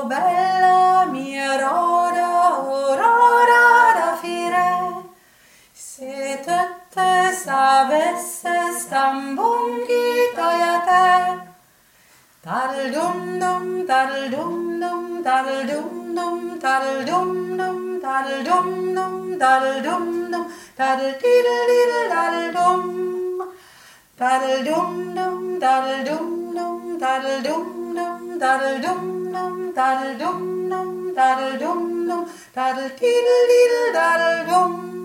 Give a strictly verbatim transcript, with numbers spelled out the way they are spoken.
bella mia aurora, aurora da fire. Se tutte savesse stambunghi a te. Tal dum dum, tal dum dum, tal dum dum, tal dum dum, tal dum dum, tal dum dum, tal diddle diddle tal dum. Tal dum dum, tal dum dum, tal dum dum, tal dum dum, tal dum dum, tal dum dum, tal diddle diddle tal dum.